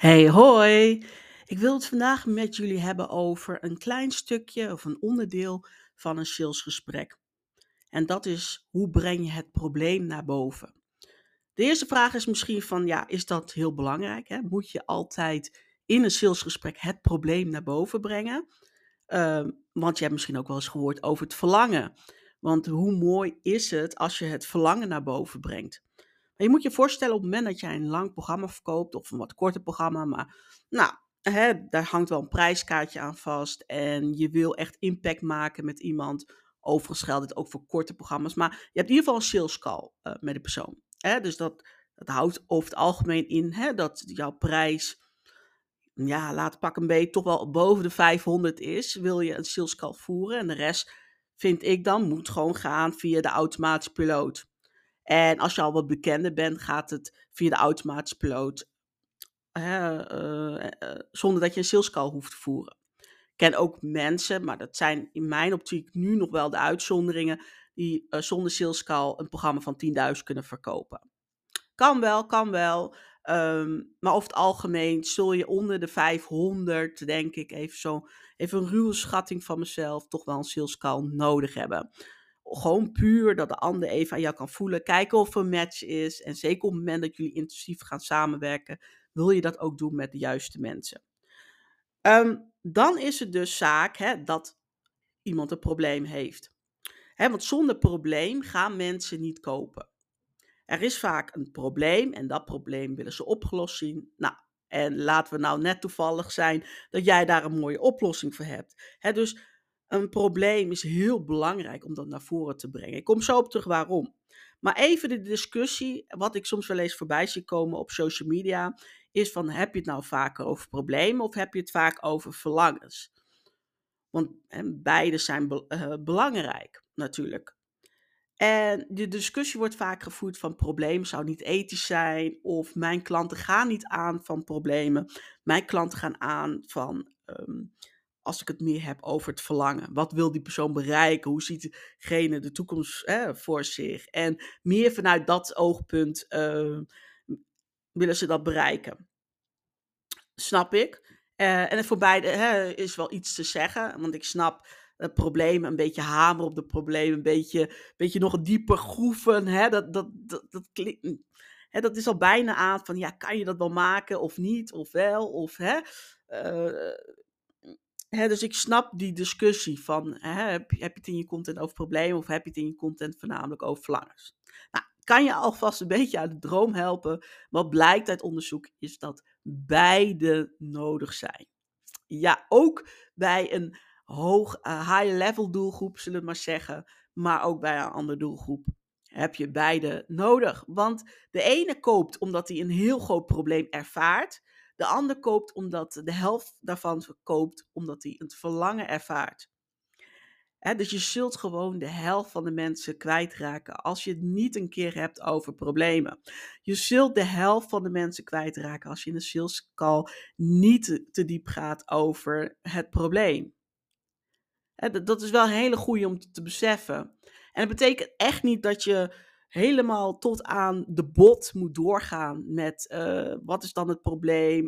Hey, hoi. Ik wil het vandaag met jullie hebben over een klein stukje of een onderdeel van een salesgesprek. En dat is, hoe breng je het probleem naar boven? De eerste vraag is misschien van, ja, is dat heel belangrijk? Hè? Moet je altijd in een salesgesprek het probleem naar boven brengen? Want je hebt misschien ook wel eens gehoord over het verlangen. Want hoe mooi is het als je het verlangen naar boven brengt? Maar je moet je voorstellen, op het moment dat jij een lang programma verkoopt of een wat korter programma, maar nou, daar hangt wel een prijskaartje aan vast en je wil echt impact maken met iemand. Overigens geldt dit ook voor korte programma's, maar je hebt in ieder geval een sales call met de persoon. Dus dat houdt over het algemeen in dat jouw prijs, ja, laat pak een beetje toch wel boven de 500 is. Wil je een sales call voeren en de rest, vind ik dan, moet gewoon gaan via de automatische piloot. En als je al wat bekender bent, gaat het via de automatische piloot, zonder dat je een sales call hoeft te voeren. Ik ken ook mensen, maar dat zijn in mijn optiek nu nog wel de uitzonderingen, die zonder sales call een programma van 10.000 kunnen verkopen. Kan wel, kan wel. Maar over het algemeen zul je onder de 500, denk ik, even een ruwe schatting van mezelf, toch wel een sales call nodig hebben. Gewoon puur dat de ander even aan jou kan voelen, kijken of er een match is. En zeker op het moment dat jullie intensief gaan samenwerken, wil je dat ook doen met de juiste mensen. Dan is het dus zaak dat iemand een probleem heeft. Want zonder probleem gaan mensen niet kopen. Er is vaak een probleem en dat probleem willen ze opgelost zien. Nou, en laten we nou net toevallig zijn dat jij daar een mooie oplossing voor hebt. Dus een probleem is heel belangrijk om dat naar voren te brengen. Ik kom zo op terug waarom. Maar even de discussie, wat ik soms wel eens voorbij zie komen op social media, is van, heb je het nou vaker over problemen of heb je het vaak over verlangens? Want beide zijn belangrijk natuurlijk. En de discussie wordt vaak gevoerd van problemen zou niet ethisch zijn of mijn klanten gaan niet aan van problemen. Mijn klanten gaan aan van, als ik het meer heb over het verlangen. Wat wil die persoon bereiken? Hoe ziet diegene de toekomst voor zich? En meer vanuit dat oogpunt willen ze dat bereiken. Snap ik. En voor beide is wel iets te zeggen, want ik snap het probleem, een beetje hameren op de probleem, een beetje nog dieper groeven, dat klinkt, dat is al bijna aan van, ja, kan je dat wel maken of niet, of wel, of eh, dus ik snap die discussie van, heb je het in je content over problemen of heb je het in je content voornamelijk over verlangens? Nou, kan je alvast een beetje uit de droom helpen? Wat blijkt uit onderzoek is dat beide nodig zijn. Ja, ook bij een high-level doelgroep, zullen we maar zeggen, maar ook bij een andere doelgroep heb je beide nodig. Want de ene koopt omdat hij een heel groot probleem ervaart. De ander koopt omdat de helft daarvan verkoopt omdat hij het verlangen ervaart. Dus je zult gewoon de helft van de mensen kwijtraken als je het niet een keer hebt over problemen. Je zult de helft van de mensen kwijtraken als je in een sales call niet te diep gaat over het probleem. Dat is wel een hele goeie om te beseffen. En dat betekent echt niet dat je helemaal tot aan de bot moet doorgaan met, wat is dan het probleem?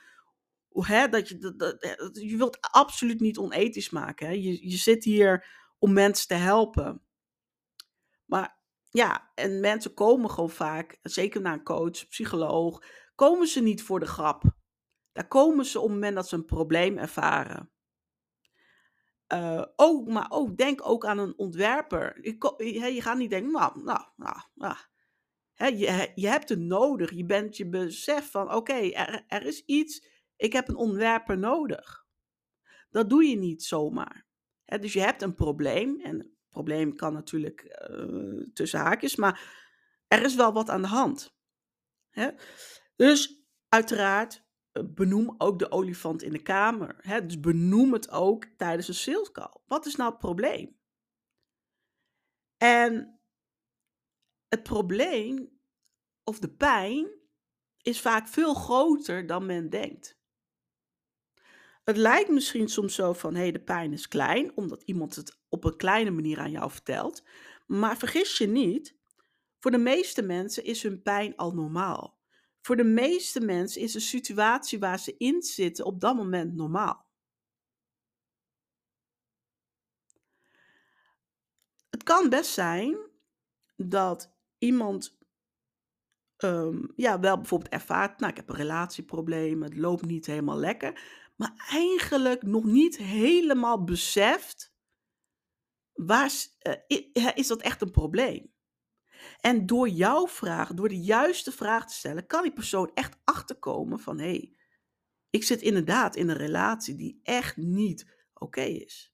Dat je wilt absoluut niet onethisch maken, hè. Je zit hier om mensen te helpen. Maar ja, en mensen komen gewoon vaak, zeker naar een coach, psycholoog, komen ze niet voor de grap. Daar komen ze op het moment dat ze een probleem ervaren. Maar ook denk ook aan een ontwerper. Je gaat niet denken, nou. Je hebt het nodig. Je beseft van, oké, er is iets, ik heb een ontwerper nodig. Dat doe je niet zomaar. Dus je hebt een probleem en het probleem kan natuurlijk, tussen haakjes, maar er is wel wat aan de hand, hè. Dus uiteraard, benoem ook de olifant in de kamer, hè. Dus benoem het ook tijdens een sales call. Wat is nou het probleem? En het probleem of de pijn is vaak veel groter dan men denkt. Het lijkt misschien soms zo van, hé, de pijn is klein, omdat iemand het op een kleine manier aan jou vertelt. Maar vergis je niet, voor de meeste mensen is hun pijn al normaal. Voor de meeste mensen is de situatie waar ze in zitten op dat moment normaal. Het kan best zijn dat iemand ja, wel bijvoorbeeld ervaart, nou, ik heb een relatieprobleem, het loopt niet helemaal lekker, maar eigenlijk nog niet helemaal beseft waar is dat echt een probleem. En door jouw vraag, door de juiste vraag te stellen, kan die persoon echt achterkomen van, hé, ik zit inderdaad in een relatie die echt niet oké is.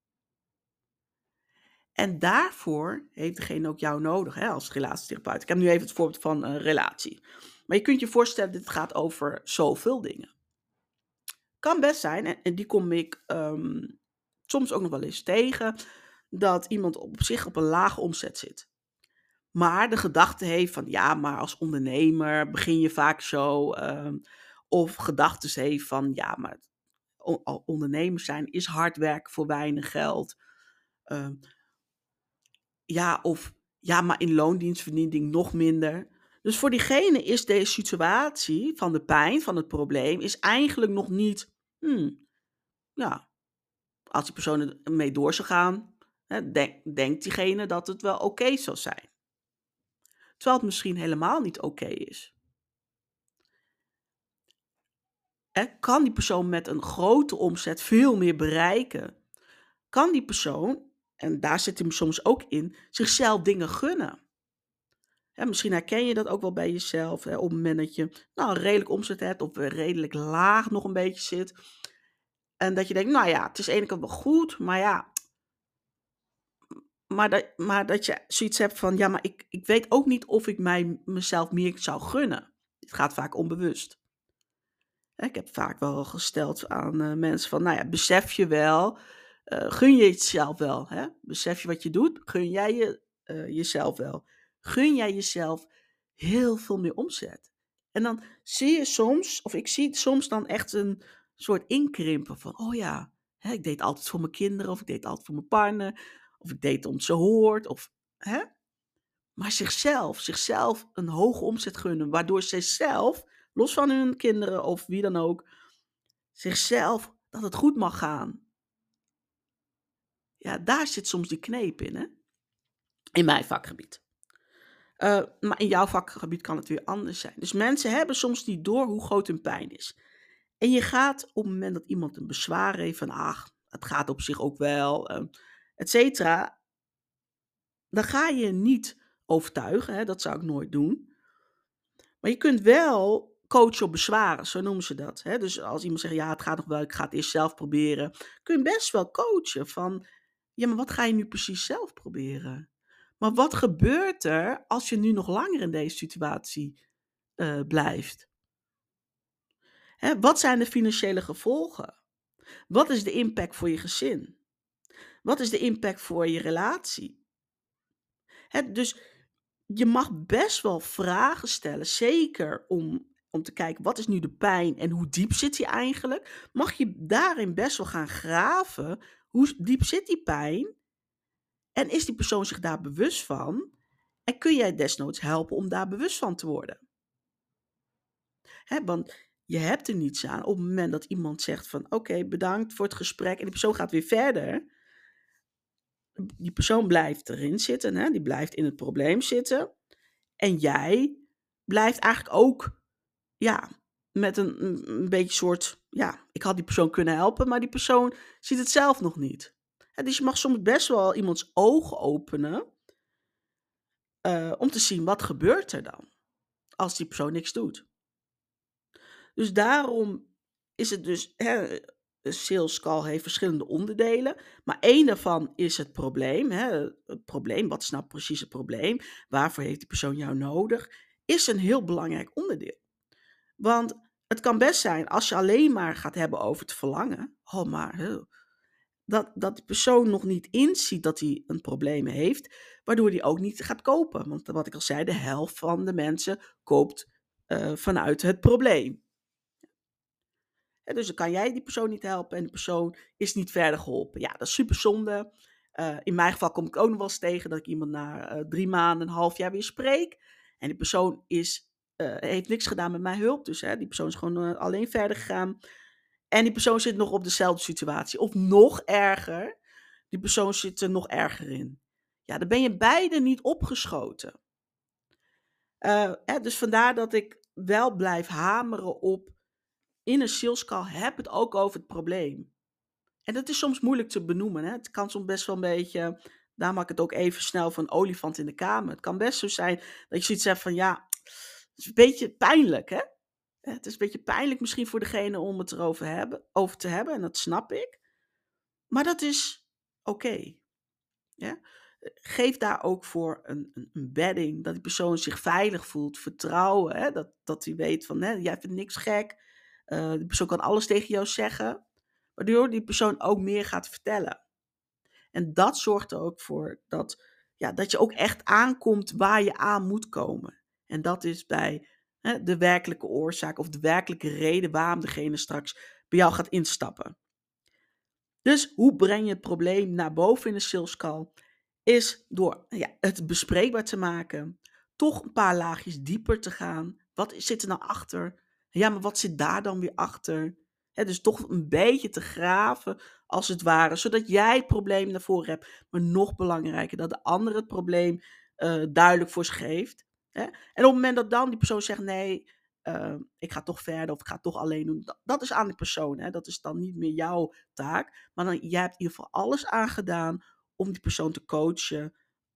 En daarvoor heeft degene ook jou nodig, hè, als relatietherapeut. Ik heb nu even het voorbeeld van een relatie. Maar je kunt je voorstellen, dit gaat over zoveel dingen. Kan best zijn, en die kom ik soms ook nog wel eens tegen, dat iemand op zich op een lage omzet zit. Maar de gedachte heeft van, ja, maar als ondernemer begin je vaak zo. Of gedachtes heeft van, ja, maar ondernemer zijn is hard werken voor weinig geld. Ehm, ja, of ja, maar in loondienst verdient ik nog minder. Dus voor diegene is deze situatie van de pijn, van het probleem, is eigenlijk nog niet, ja, als die persoon ermee door zou gaan, hè, denkt diegene dat het wel oké zou zijn. Terwijl het misschien helemaal niet oké is. Hè, kan die persoon met een grote omzet veel meer bereiken? Kan die persoon, en daar zit hem soms ook in, zichzelf dingen gunnen? Hè, misschien herken je dat ook wel bij jezelf, hè, op het moment dat je nou, een redelijk omzet hebt of redelijk laag nog een beetje zit. En dat je denkt, nou ja, het is aan de ene kant wel goed, maar ja, maar dat je zoiets hebt van, ja, maar ik weet ook niet of ik mezelf meer zou gunnen. Het gaat vaak onbewust. Hè, ik heb vaak wel gesteld aan mensen van, nou ja, besef je wel, gun je het jezelf wel, hè? Besef je wat je doet, gun jij jezelf wel. Gun jij jezelf heel veel meer omzet. En dan zie je soms, of ik zie soms dan echt een soort inkrimpen van, oh ja, hè, ik deed altijd voor mijn kinderen, of ik deed altijd voor mijn partner, of ik deed om ze hoort, of hè? Maar zichzelf een hoge omzet gunnen, waardoor ze zelf, los van hun kinderen of wie dan ook, zichzelf dat het goed mag gaan. Ja, daar zit soms die kneep in, hè? In mijn vakgebied. Maar in jouw vakgebied kan het weer anders zijn. Dus mensen hebben soms niet door hoe groot hun pijn is. En je gaat op het moment dat iemand een bezwaar heeft van, ach, het gaat op zich ook wel, et cetera, dan ga je niet overtuigen, hè, dat zou ik nooit doen. Maar je kunt wel coachen op bezwaren, zo noemen ze dat. Hè? Dus als iemand zegt, ja, het gaat nog wel, ik ga het eerst zelf proberen. Kun je best wel coachen van, ja, maar wat ga je nu precies zelf proberen? Maar wat gebeurt er als je nu nog langer in deze situatie blijft? Hè, wat zijn de financiële gevolgen? Wat is de impact voor je gezin? Wat is de impact voor je relatie? Hè, dus je mag best wel vragen stellen, zeker om te kijken wat is nu de pijn en hoe diep zit die eigenlijk. Mag je daarin best wel gaan graven, hoe diep zit die pijn en is die persoon zich daar bewust van? En kun jij desnoods helpen om daar bewust van te worden? Hè, want je hebt er niets aan op het moment dat iemand zegt van oké, bedankt voor het gesprek en die persoon gaat weer verder. Die persoon blijft erin zitten, hè? Die blijft in het probleem zitten. En jij blijft eigenlijk ook, ja, met een beetje soort, ja, ik had die persoon kunnen helpen, maar die persoon ziet het zelf nog niet. Dus je mag soms best wel iemands ogen openen, om te zien wat gebeurt er dan als die persoon niks doet. Dus daarom is het dus, hè, een sales call heeft verschillende onderdelen, maar één daarvan is het probleem, hè. Het probleem, wat is nou precies het probleem? Waarvoor heeft die persoon jou nodig? Is een heel belangrijk onderdeel. Want het kan best zijn als je alleen maar gaat hebben over het verlangen, oh maar dat die persoon nog niet inziet dat hij een probleem heeft, waardoor hij ook niet gaat kopen. Want wat ik al zei, de helft van de mensen koopt vanuit het probleem. Dus dan kan jij die persoon niet helpen en die persoon is niet verder geholpen. Ja, dat is super zonde. In mijn geval kom ik ook nog wel eens tegen dat ik iemand na 3 maanden, een half jaar weer spreek. En die persoon is heeft niks gedaan met mijn hulp. Dus die persoon is gewoon alleen verder gegaan. En die persoon zit nog op dezelfde situatie. Of nog erger, die persoon zit er nog erger in. Ja, dan ben je beide niet opgeschoten. Dus vandaar dat ik wel blijf hameren op, in een sales call heb het ook over het probleem. En dat is soms moeilijk te benoemen. Hè? Het kan soms best wel een beetje, daar maak ik het ook even snel van een olifant in de kamer. Het kan best zo zijn dat je zoiets hebt van, ja, het is een beetje pijnlijk, hè? Het is een beetje pijnlijk misschien voor degene om het over te hebben, en dat snap ik. Maar dat is oké. Ja? Geef daar ook voor een bedding, dat die persoon zich veilig voelt, vertrouwen. Hè? Dat hij weet van, jij vindt niks gek. Die persoon kan alles tegen jou zeggen, waardoor die persoon ook meer gaat vertellen. En dat zorgt er ook voor dat je ook echt aankomt waar je aan moet komen. En dat is bij de werkelijke oorzaak of de werkelijke reden waarom degene straks bij jou gaat instappen. Dus hoe breng je het probleem naar boven in een sales call? Is door het bespreekbaar te maken, toch een paar laagjes dieper te gaan. Wat zit er nou achter? Ja, maar wat zit daar dan weer achter? Dus toch een beetje te graven, als het ware, zodat jij het probleem naar voren hebt. Maar nog belangrijker, dat de ander het probleem duidelijk voor zich heeft. En op het moment dat dan die persoon zegt, nee, ik ga toch verder of ik ga het toch alleen doen. Dat is aan die persoon. Dat is dan niet meer jouw taak. Maar jij hebt in ieder geval alles aangedaan om die persoon te coachen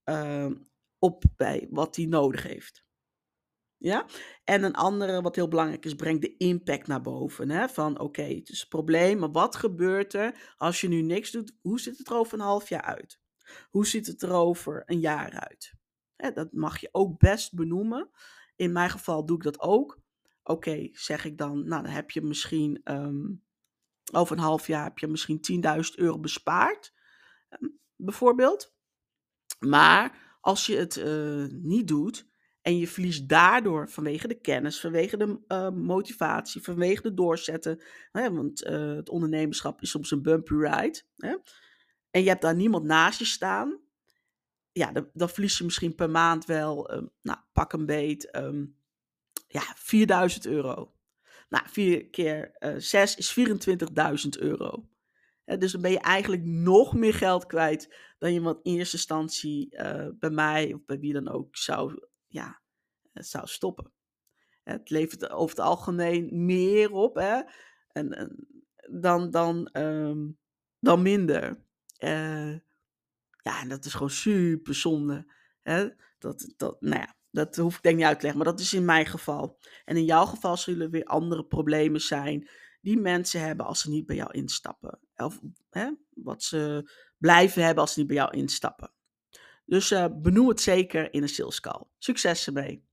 bij wat hij nodig heeft. Ja? En een andere wat heel belangrijk is, breng de impact naar boven. Hè? Van oké, het is een probleem, maar wat gebeurt er als je nu niks doet? Hoe ziet het er over een half jaar uit? Hoe ziet het er over een jaar uit? Dat mag je ook best benoemen. In mijn geval doe ik dat ook. Oké, zeg ik dan, nou dan heb je misschien over een half jaar heb je misschien 10.000 euro bespaard, bijvoorbeeld. Maar als je het niet doet en je verliest daardoor vanwege de kennis, vanwege de motivatie, vanwege de doorzetten, want het ondernemerschap is soms een bumpy ride, en je hebt daar niemand naast je staan, ja, dan verlies je misschien per maand wel, pak een beet, 4.000 euro. Nou, 4 keer 6 is 24.000 euro. Dus dan ben je eigenlijk nog meer geld kwijt dan je wat in eerste instantie bij mij of bij wie dan ook zou stoppen. Het levert over het algemeen meer op en dan minder. En dat is gewoon super zonde. Hè? Dat hoef ik denk niet uit te leggen, maar dat is in mijn geval. En in jouw geval zullen er weer andere problemen zijn die mensen hebben als ze niet bij jou instappen. Of wat ze blijven hebben als ze niet bij jou instappen. Dus benoem het zeker in een sales call. Succes ermee!